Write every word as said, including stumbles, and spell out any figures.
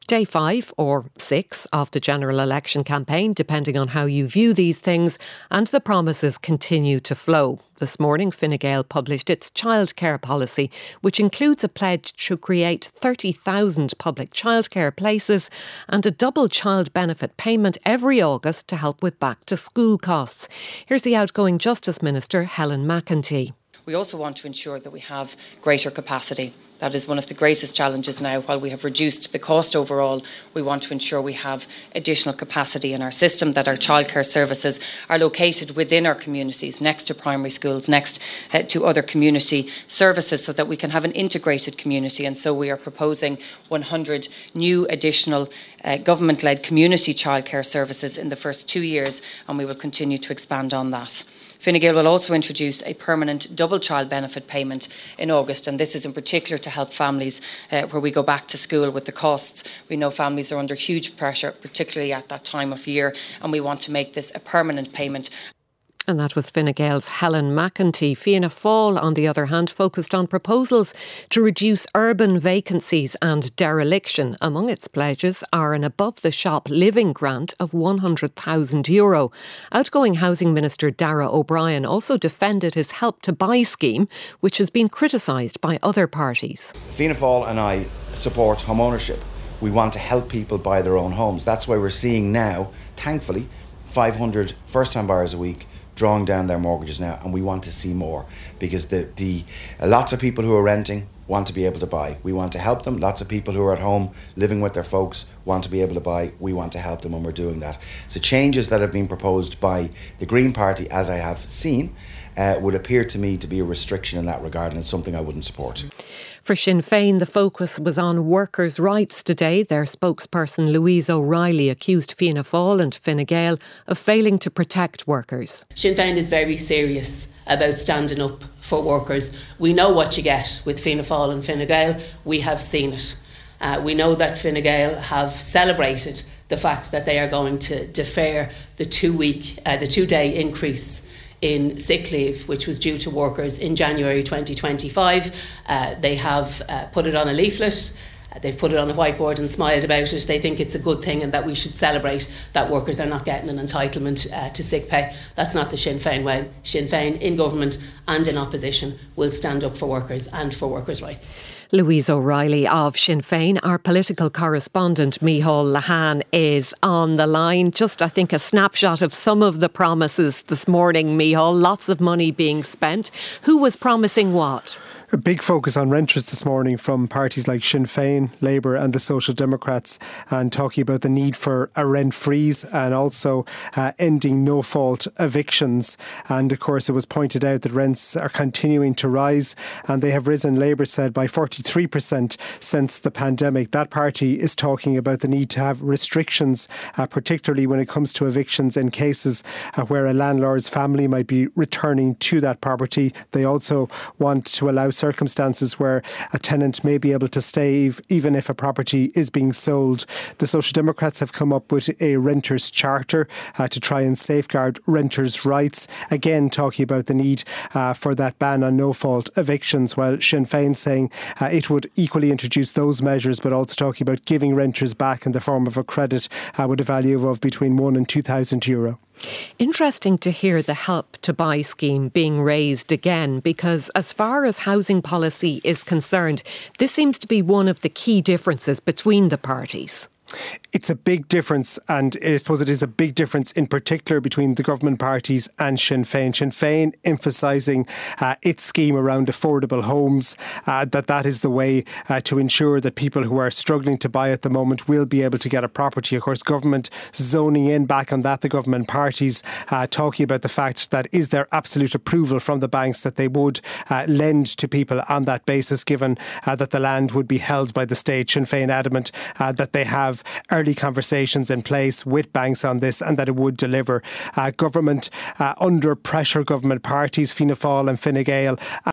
Day five or six of the general election campaign, depending on how you view these things, and the promises continue to flow. This morning, Fine Gael published its childcare policy, which includes a pledge to create thirty thousand public childcare places and a double child benefit payment every August to help with back to school costs. Here's the outgoing Justice Minister, Helen McEntee. We also want to ensure that we have greater capacity. That is one of the greatest challenges now. While we have reduced the cost overall, we want to ensure we have additional capacity in our system, that our childcare services are located within our communities, next to primary schools, next uh, to other community services, so that we can have an integrated community. And so we are proposing one hundred new additional uh, government-led community childcare services in the first two years, and we will continue to expand on that. Fine Gael will also introduce a permanent double child benefit payment in August, and this is in particular to help families uh, where we go back to school with the costs. We know families are under huge pressure, particularly at that time of year, and we want to make this a permanent payment. And that was Fine Gael's Helen McEntee. Fianna Fáil, on the other hand, focused on proposals to reduce urban vacancies and dereliction. Among its pledges are an above-the-shop living grant of one hundred thousand euro. Outgoing Housing Minister Darragh O'Brien also defended his Help to Buy scheme, which has been criticised by other parties. Fianna Fáil and I support home ownership. We want to help people buy their own homes. That's why we're seeing now, thankfully, five hundred first-time buyers a week drawing down their mortgages now, and we want to see more, because the, the uh, lots of people who are renting want to be able to buy. We want to help them. Lots of people who are at home living with their folks want to be able to buy. We want to help them, and we're doing that. So changes that have been proposed by the Green Party, as I have seen, uh, would appear to me to be a restriction in that regard, and it's something I wouldn't support. For Sinn Féin, the focus was on workers' rights today. Their spokesperson Louise O'Reilly accused Fianna Fáil and Fine Gael of failing to protect workers. Sinn Féin is very serious about standing up for workers. We know what you get with Fianna Fáil and Fine Gael. We have seen it. Uh, we know that Fine Gael have celebrated the fact that they are going to defer the two-week, uh, the two-day increase in sick leave, which was due to workers in January twenty twenty-five. Uh, they have uh, put it on a leaflet. Uh, they've put it on a whiteboard and smiled about it. They think it's a good thing and that we should celebrate that workers are not getting an entitlement uh, to sick pay. That's not the Sinn Féin way. Sinn Féin in government and in opposition will stand up for workers and for workers' rights. Louise O'Reilly of Sinn Féin. Our political correspondent Micheál Lehane is on the line. Just, I think, a snapshot of some of the promises this morning, Micheál. Lots of money being spent. Who was promising what? A big focus on renters this morning from parties like Sinn Féin, Labour and the Social Democrats, and talking about the need for a rent freeze and also uh, ending no-fault evictions. And of course it was pointed out that rents are continuing to rise, and they have risen, Labour said, by forty-three percent since the pandemic. That party is talking about the need to have restrictions, uh, particularly when it comes to evictions in cases uh, where a landlord's family might be returning to that property. They also want to allow circumstances where a tenant may be able to stay even if a property is being sold. The Social Democrats have come up with a renters' charter uh, to try and safeguard renters' rights. Again, talking about the need uh, for that ban on no-fault evictions, while Sinn Féin saying uh, it would equally introduce those measures, but also talking about giving renters back in the form of a credit uh, with a value of between one and two thousand euro. Interesting to hear the Help to Buy scheme being raised again, because as far as housing policy is concerned, this seems to be one of the key differences between the parties. It's a big difference, and I suppose it is a big difference in particular between the government parties and Sinn Féin. Sinn Féin emphasising uh, its scheme around affordable homes, uh, that that is the way uh, to ensure that people who are struggling to buy at the moment will be able to get a property. Of course, government zoning in back on that, the government parties uh, talking about the fact that is there absolute approval from the banks that they would uh, lend to people on that basis, given uh, that the land would be held by the state. Sinn Féin adamant uh, that they have early conversations in place with banks on this and that it would deliver. Uh, government, uh, under pressure, government parties, Fianna Fáil and Fine Gael,